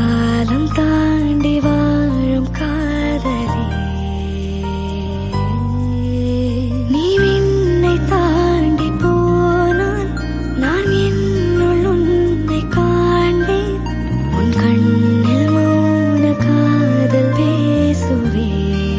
காலம் தாண்டி வாழும் காதலே நீ விண்ணை தாண்டி போனால் நான் என்னுள் உன்னை காண்பேன் உன் கண்ணில் மௌன காதல் பேசுவேன்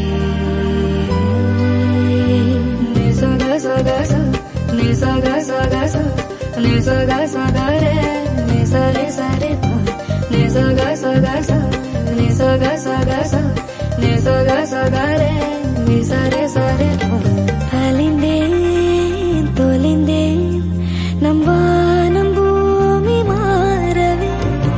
Nisaga saga sa nisaga saga re nisare sare pa nisaga saga sa nisaga saga sa nisaga saga re nisare sare pa alindeen tolindeen nam vaanam bhoomi maarave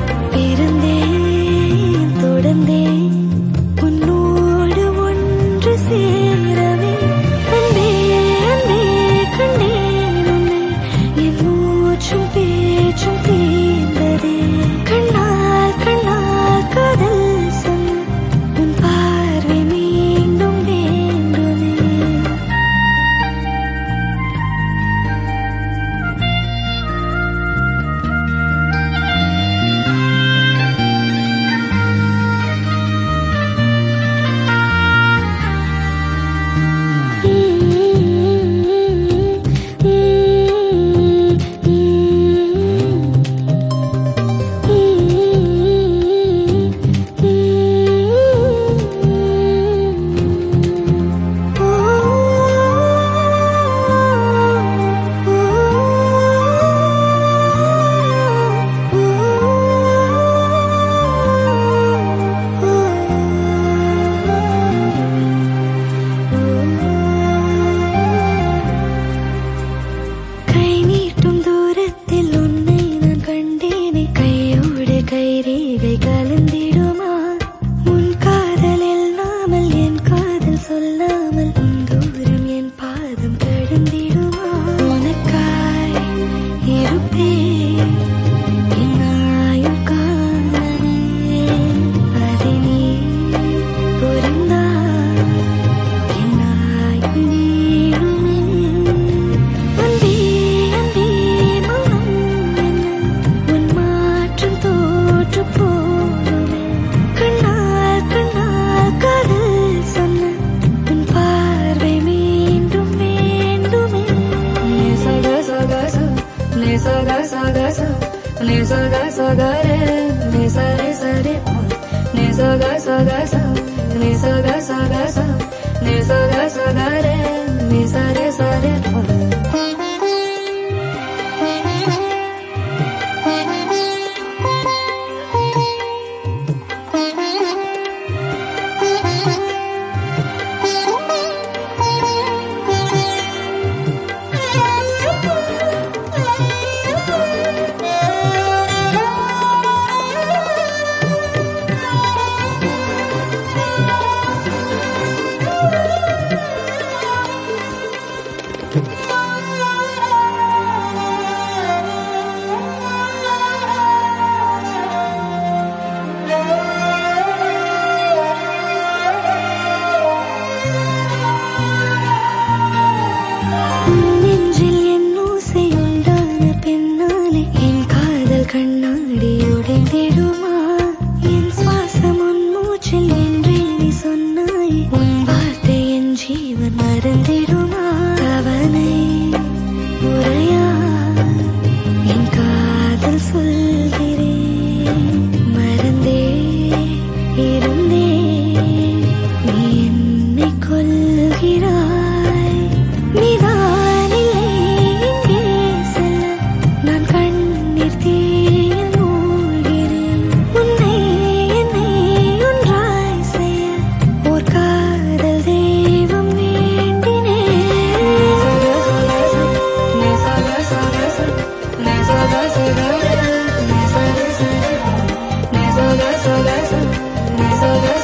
irundeen todandeen unnodu ondru serave anbe anbe kandeen unne en moochum peechum teendade kannal kannal kadal sonna un paarvai meendum vendume Nisaga saga re nisare sare pa nisaga saga sa nisaga saga sa nisaga saga re nisare sare pa Nisaga